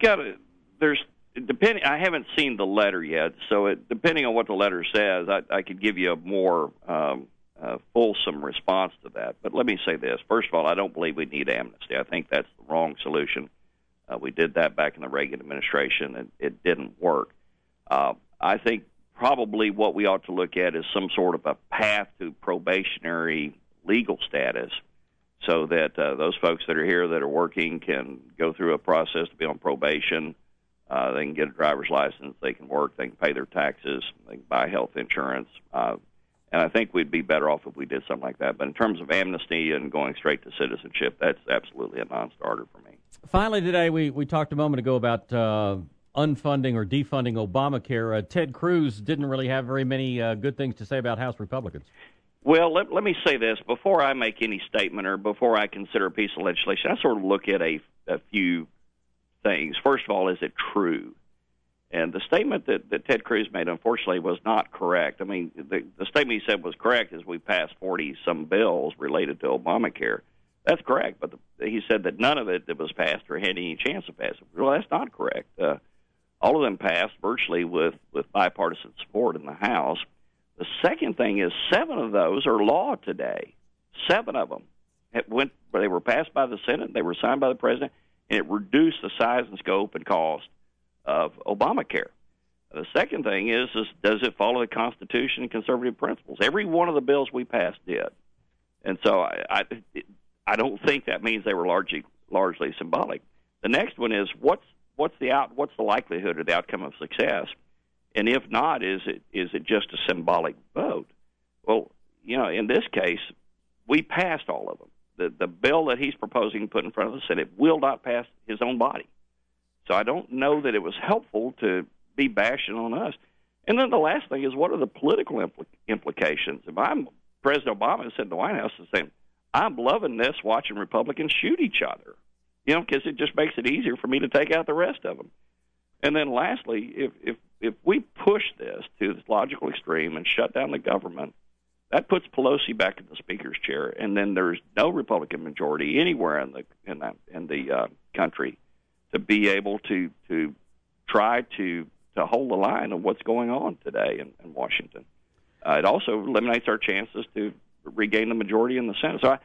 haven't seen the letter yet, so depending on what the letter says, I could give you a more fulsome response to that. But let me say this. First of all, I don't believe we need amnesty. I think that's the wrong solution. We did that back in the Reagan administration, and it didn't work. I think probably what we ought to look at is some sort of a path to probationary legal status so that those folks that are here that are working can go through a process to be on probation. They can get a driver's license. They can work. They can pay their taxes. They can buy health insurance. And I think we'd be better off if we did something like that. But in terms of amnesty and going straight to citizenship, that's absolutely a non-starter for me. Finally today, we talked a moment ago about unfunding or defunding Obamacare. Ted Cruz didn't really have very many good things to say about House Republicans. Well, let me say this. Before I make any statement or before I consider a piece of legislation, I sort of look at a few things. First of all, is it true? And the statement that Ted Cruz made, unfortunately, was not correct. I mean, the statement he said was correct is we passed 40-some bills related to Obamacare. That's correct, but he said that none of it that was passed or had any chance of passing. Well, that's not correct. All of them passed virtually with bipartisan support in the House. The second thing is 7 of those are law today. 7 of them. They were passed by the Senate, they were signed by the President, and it reduced the size and scope and cost of Obamacare. The second thing is does it follow the Constitution and conservative principles? Every one of the bills we passed did. And so I don't think that means they were largely symbolic. The next one is what's the likelihood of the outcome of success? And if not, is it just a symbolic vote? Well, in this case, we passed all of them. The bill that he's proposing to put in front of the Senate will not pass his own body. So I don't know that it was helpful to be bashing on us. And then the last thing is, what are the political implications? If I'm President Obama sitting in the White House and saying, I'm loving this, watching Republicans shoot each other, because it just makes it easier for me to take out the rest of them. And then lastly, if we push this to this logical extreme and shut down the government, that puts Pelosi back in the Speaker's chair, and then there's no Republican majority anywhere in the country to be able to try to hold the line of what's going on today in Washington. It also eliminates our chances to regain the majority in the Senate. So,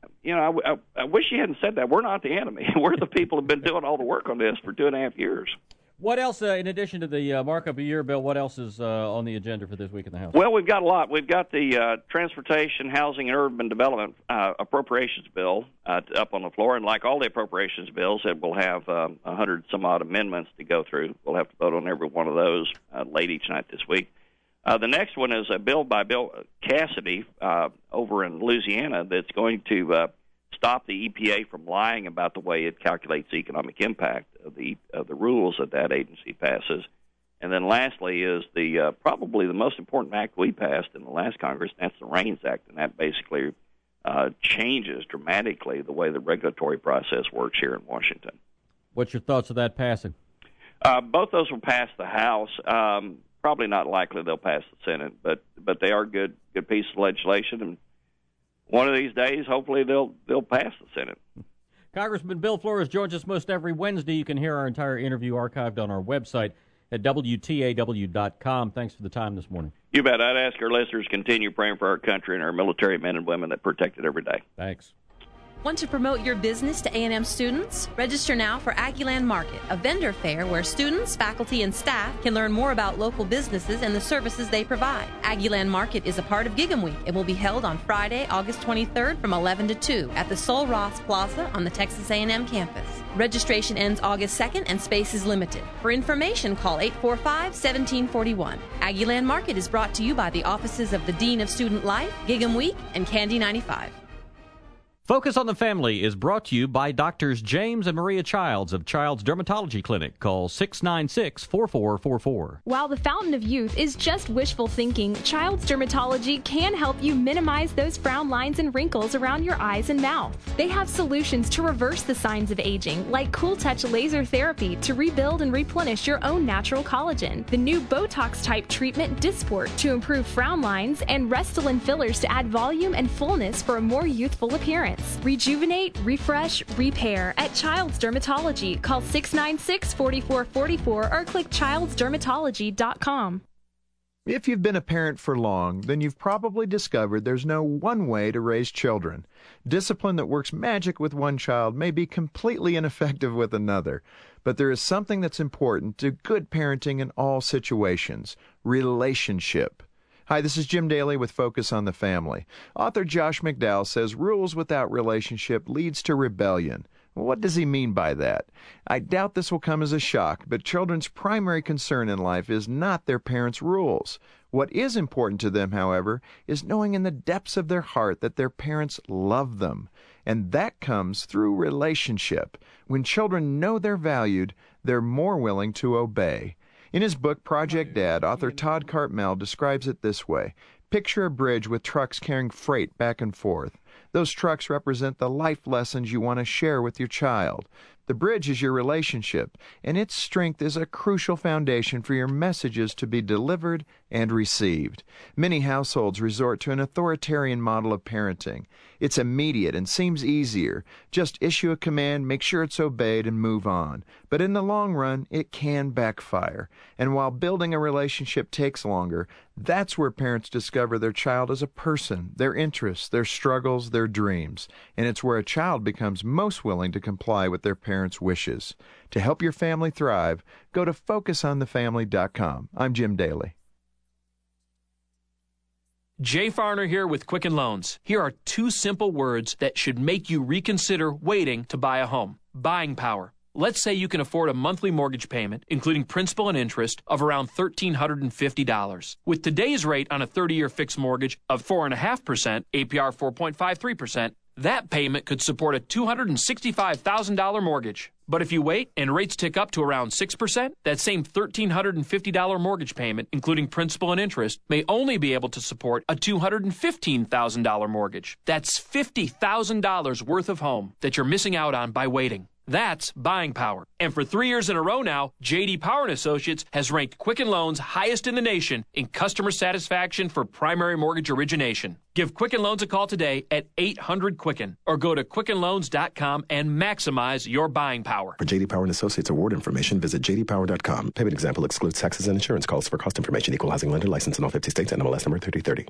I wish you hadn't said that. We're not the enemy. We're the people who've been doing all the work on this for 2.5 years. What else, in addition to the markup a year bill, what else is on the agenda for this week in the House? Well, we've got a lot. We've got the Transportation, Housing, and Urban Development Appropriations Bill up on the floor. And like all the appropriations bills, it will have 100-some-odd amendments to go through. We'll have to vote on every one of those late each night this week. The next one is a bill by Bill Cassidy over in Louisiana that's going to stop the EPA from lying about the way it calculates the economic impact of the rules that agency passes. And then lastly is the probably the most important act we passed in the last Congress, and that's the RAINS Act, and that basically changes dramatically the way the regulatory process works here in Washington. What's your thoughts of that passing? Both those will pass the House. Probably not likely they'll pass the Senate, but they are good pieces of legislation, and one of these days, hopefully, they'll pass the Senate. Congressman Bill Flores joins us most every Wednesday. You can hear our entire interview archived on our website at WTAW.com. Thanks for the time this morning. You bet. I'd ask our listeners to continue praying for our country and our military men and women that protect it every day. Thanks. Want to promote your business to A&M students? Register now for Aggieland Market, a vendor fair where students, faculty, and staff can learn more about local businesses and the services they provide. Aggieland Market is a part of Gig'em Week and will be held on Friday, August 23rd from 11 to 2 at the Sol Ross Plaza on the Texas A&M campus. Registration ends August 2nd and space is limited. For information, call 845-1741. Aggieland Market is brought to you by the offices of the Dean of Student Life, Gig'em Week, and Candy 95. Focus on the Family is brought to you by Doctors James and Maria Childs of Child's Dermatology Clinic. Call 696-4444. While the fountain of youth is just wishful thinking, Child's Dermatology can help you minimize those frown lines and wrinkles around your eyes and mouth. They have solutions to reverse the signs of aging, like Cool Touch laser therapy to rebuild and replenish your own natural collagen, the new Botox-type treatment Dysport to improve frown lines, and Restylane fillers to add volume and fullness for a more youthful appearance. Rejuvenate, refresh, repair at Child's Dermatology. Call 696-4444 or click childsdermatology.com. If you've been a parent for long, then you've probably discovered there's no one way to raise children. Discipline that works magic with one child may be completely ineffective with another. But there is something that's important to good parenting in all situations: relationship. Hi, this is Jim Daly with Focus on the Family. Author Josh McDowell says rules without relationship leads to rebellion. What does he mean by that? I doubt this will come as a shock, but children's primary concern in life is not their parents' rules. What is important to them, however, is knowing in the depths of their heart that their parents love them. And that comes through relationship. When children know they're valued, they're more willing to obey. In his book, Project Dad, author Todd Cartmel describes it this way. Picture a bridge with trucks carrying freight back and forth. Those trucks represent the life lessons you want to share with your child. The bridge is your relationship, and its strength is a crucial foundation for your messages to be delivered and received. Many households resort to an authoritarian model of parenting. It's immediate and seems easier. Just issue a command, make sure it's obeyed, and move on. But in the long run, it can backfire. And while building a relationship takes longer, that's where parents discover their child as a person, their interests, their struggles, their dreams. And it's where a child becomes most willing to comply with their parents' wishes. To help your family thrive, go to FocusOnTheFamily.com. I'm Jim Daly. Jay Farner here with Quicken Loans. Here are two simple words that should make you reconsider waiting to buy a home. Buying power. Let's say you can afford a monthly mortgage payment, including principal and interest, of around $1,350. With today's rate on a 30-year fixed mortgage of 4.5%, APR 4.53%, that payment could support a $265,000 mortgage. But if you wait and rates tick up to around 6%, that same $1,350 mortgage payment, including principal and interest, may only be able to support a $215,000 mortgage. That's $50,000 worth of home that you're missing out on by waiting. That's buying power. And for 3 years in a row now, J.D. Power & Associates has ranked Quicken Loans highest in the nation in customer satisfaction for primary mortgage origination. Give Quicken Loans a call today at 800-QUICKEN or go to quickenloans.com and maximize your buying power. For J.D. Power & Associates award information, visit jdpower.com. Payment example excludes taxes and insurance calls. For cost information, equal housing lender license in all 50 states, NMLS number 3030.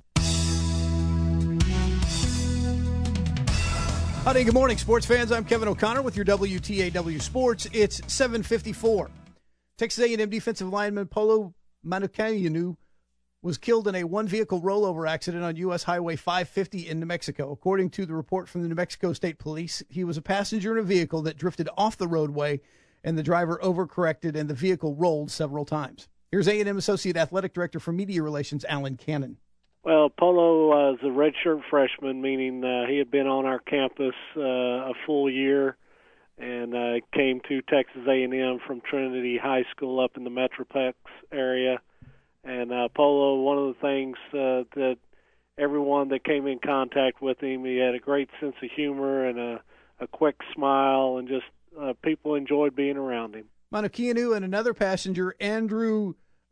Howdy, good morning, sports fans. I'm Kevin O'Connor with your WTAW Sports. It's 7:54. Texas A&M defensive lineman Polo Manukayanu was killed in a one-vehicle rollover accident on U.S. Highway 550 in New Mexico. According to the report from the New Mexico State Police, he was a passenger in a vehicle that drifted off the roadway, and the driver overcorrected, and the vehicle rolled several times. Here's A&M Associate Athletic Director for Media Relations, Alan Cannon. Well, Polo was a redshirt freshman, meaning he had been on our campus a full year and came to Texas A&M from Trinity High School up in the Metroplex area. And Polo, one of the things that everyone that came in contact with him, he had a great sense of humor and a quick smile, and just people enjoyed being around him. Manukayanu and another passenger, Andrew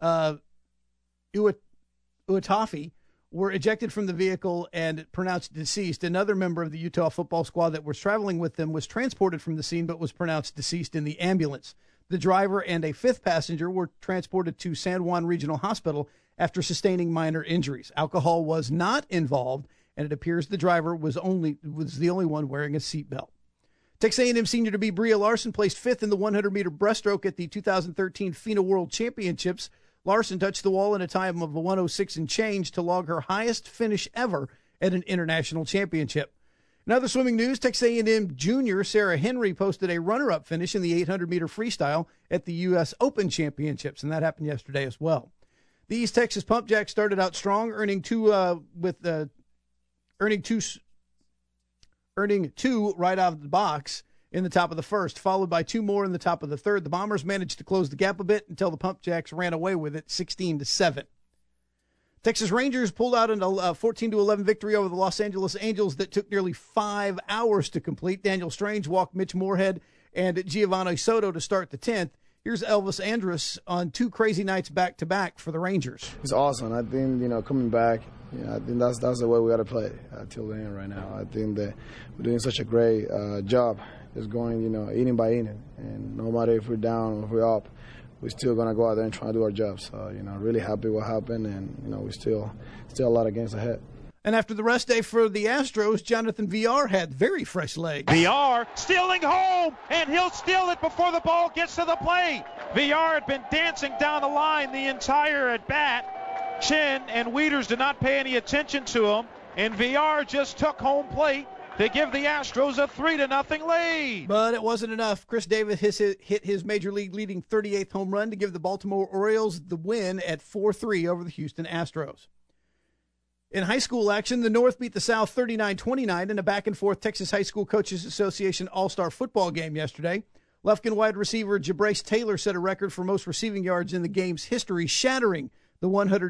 Uatafi, were ejected from the vehicle and pronounced deceased. Another member of the Utah football squad that was traveling with them was transported from the scene but was pronounced deceased in the ambulance. The driver and a fifth passenger were transported to San Juan Regional Hospital after sustaining minor injuries. Alcohol was not involved, and it appears the driver was the only one wearing a seatbelt. Texas A&M senior-to-be Bria Larson placed fifth in the 100-meter breaststroke at the 2013 FINA World Championships. Larson touched the wall in a time of 1:06 and change to log her highest finish ever at an international championship. In other swimming news, Texas A&M junior Sarah Henry posted a runner-up finish in the 800-meter freestyle at the U.S. Open Championships, and that happened yesterday as well. The East Texas Pump Jacks started out strong, earning two right out of the box in the top of the first, followed by two more in the top of the third. The Bombers managed to close the gap a bit until the Pump Jacks ran away with it 16-7. Texas Rangers pulled out a 14-11 victory over the Los Angeles Angels that took nearly 5 hours to complete. Daniel Strange walked Mitch Moorhead and Giovanni Soto to start the 10th. Here's Elvis Andrus on two crazy nights back-to-back for the Rangers. It's awesome. I think, coming back, I think that's the way we got to play till the end right now. I think that we're doing such a great job. Just going, inning by inning. And no matter if we're down or if we're up, we're still going to go out there and try to do our job. So, really happy what happened, and, we still a lot of games ahead. And after the rest day for the Astros, Jonathan Villar had very fresh legs. Villar stealing home, and he'll steal it before the ball gets to the plate. Villar had been dancing down the line the entire at-bat. Chin and Wieters did not pay any attention to him, and Villar just took home plate to give the Astros a 3-0 lead. But it wasn't enough. Chris Davis hit his major league leading 38th home run to give the Baltimore Orioles the win at 4-3 over the Houston Astros. In high school action, the North beat the South 39-29 in a back-and-forth Texas High School Coaches Association All-Star football game yesterday. Lefkin wide receiver Jabrace Taylor set a record for most receiving yards in the game's history, shattering the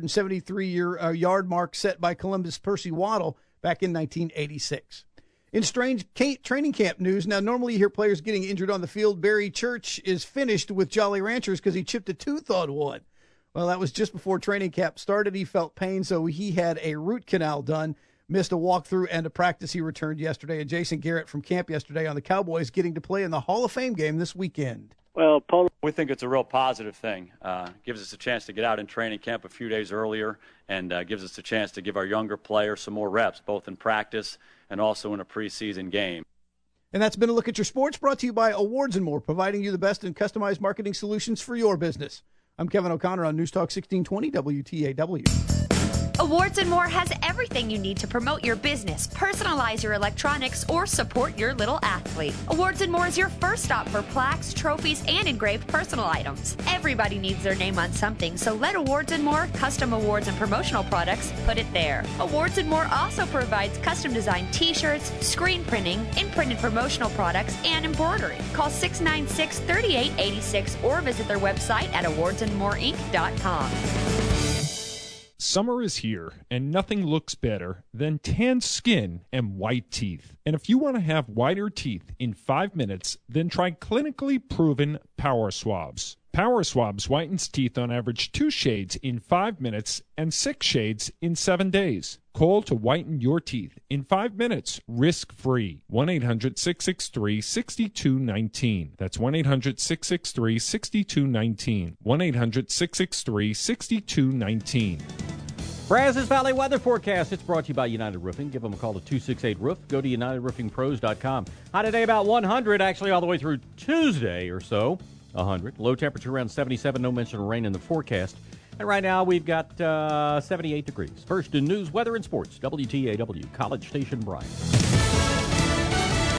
173-yard mark set by Columbus' Percy Waddle back in 1986. In strange training camp news, now normally you hear players getting injured on the field. Barry Church is finished with Jolly Ranchers because he chipped a tooth on one. Well, that was just before training camp started. He felt pain, so he had a root canal done, missed a walkthrough and a practice. He returned yesterday. And Jason Garrett from camp yesterday on the Cowboys getting to play in the Hall of Fame game this weekend. Well, Paul, we think it's a real positive thing. Gives us a chance to get out in training camp a few days earlier, and gives us a chance to give our younger players some more reps, both in practice and also in a preseason game. And that's been a look at your sports, brought to you by Awards and More, providing you the best in customized marketing solutions for your business. I'm Kevin O'Connor on News Talk 1620 WTAW. Awards and More has everything you need to promote your business, personalize your electronics, or support your little athlete. Awards and More is your first stop for plaques, trophies, and engraved personal items. Everybody needs their name on something, so let Awards and More, custom awards and promotional products, put it there. Awards and More also provides custom designed t-shirts, screen printing, imprinted promotional products, and embroidery. Call 696-3886 or visit their website at awardsandmoreinc.com. Summer is here, and nothing looks better than tan skin and white teeth. And if you want to have whiter teeth in 5 minutes, then try clinically proven Power Swabs. Power Swabs whitens teeth on average 2 shades in 5 minutes and 6 shades in 7 days. Call to whiten your teeth in 5 minutes, risk-free. 1-800-663-6219. That's 1-800-663-6219. 1-800-663-6219. Brazos Valley Weather Forecast. It's brought to you by United Roofing. Give them a call at 268-ROOF. Go to UnitedRoofingPros.com. High today about 100, actually all the way through Tuesday or so. 100. Low temperature around 77. No mention of rain in the forecast. And right now we've got 78 degrees. First in news, weather, and sports. WTAW, College Station, Bryan.